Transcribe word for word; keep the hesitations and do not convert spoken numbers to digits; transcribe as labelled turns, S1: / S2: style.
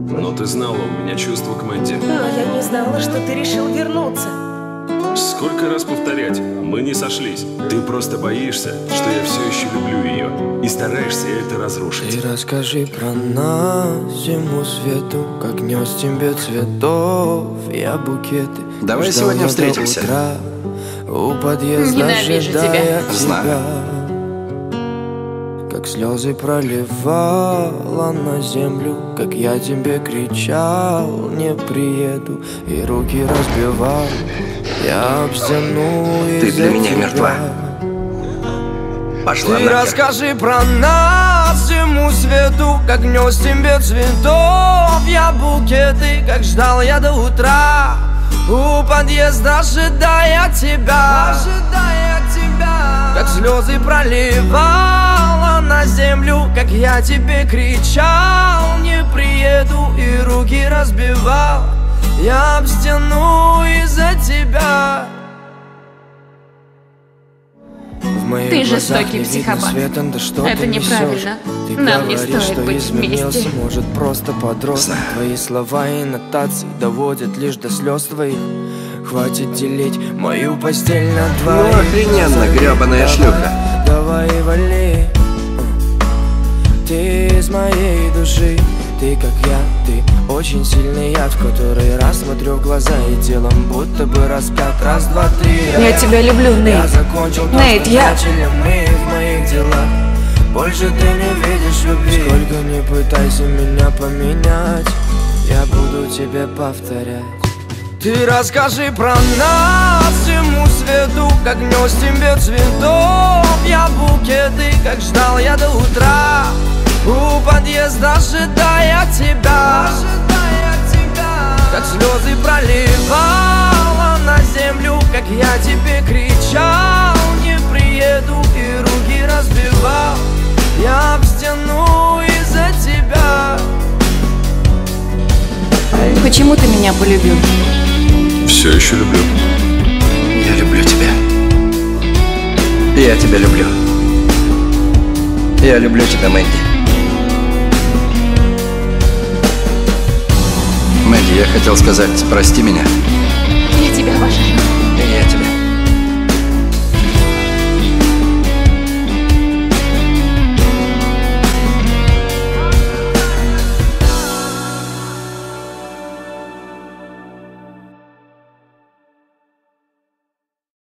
S1: Но ты знала, у меня чувства к Мэнди.
S2: Но я не знала, что ты решил вернуться.
S1: Сколько раз повторять? Мы не сошлись. Ты просто боишься, что я все еще люблю ее. И стараешься это разрушить.
S3: Ты расскажи про нас всему свету, как нес тебе цветов, я букеты.
S4: Давай
S3: ждал
S4: сегодня
S3: я
S4: встретимся.
S3: до утра, у подъезда
S5: Ненавижу
S3: ожидая
S5: тебя.
S4: Знаю.
S3: как слезы проливала на землю, как я тебе кричал, не приеду, и руки разбивал. Я об стену
S4: Ты
S3: из-за
S4: для меня
S3: тебя.
S4: мертва. Пошла
S3: Ты
S4: нахер.
S3: расскажи про нас всему свету, как нес тебе цветов я букеты, как ждал я до утра у подъезда, ожидая тебя, ожидая тебя, как слезы проливала на землю, как я тебе кричал, не приеду, и руки разбивал я об стену из-за тебя.
S5: Ты жестокий психопат.
S3: Света, да что
S5: Это
S3: ты
S5: неправильно.
S3: Ты
S5: Нам не
S3: говоришь,
S5: стоит
S3: что
S5: быть
S3: изменился,
S5: вместе.
S3: может, просто подрос.
S4: Знаю.
S3: Твои слова и нотации доводят лишь до слез твоих. Хватит делить мою постель на двоих.
S4: Ну охрененно, гребаная шлюха.
S3: Давай вали. Ты из моей души, ты как я, ты очень сильный яд, в который раз смотрю в глаза и телом будто бы распят. Раз, два, три.
S2: Я тебя люблю,
S3: Я
S2: Нейт.
S3: закончил то,
S2: Нейт,
S3: что
S2: я-
S3: начали мы в моих делах. Больше ты не видишь любви. Сколько не пытайся меня поменять, я буду тебе повторять. Ты расскажи про нас всему свету, как нес тебе цветов я букеты, как ждал я до утра у подъезда, ожидая тебя, ожидая тебя, как слезы проливала на землю, как я тебе кричал, не приеду, и руки разбивал я об стену из-за тебя.
S5: Почему ты меня полюбил?
S1: Все еще люблю.
S4: Я люблю тебя. Я тебя люблю. Я люблю тебя, Мэнди. Мэнди, я хотел сказать, прости меня.
S5: Я тебя обожаю.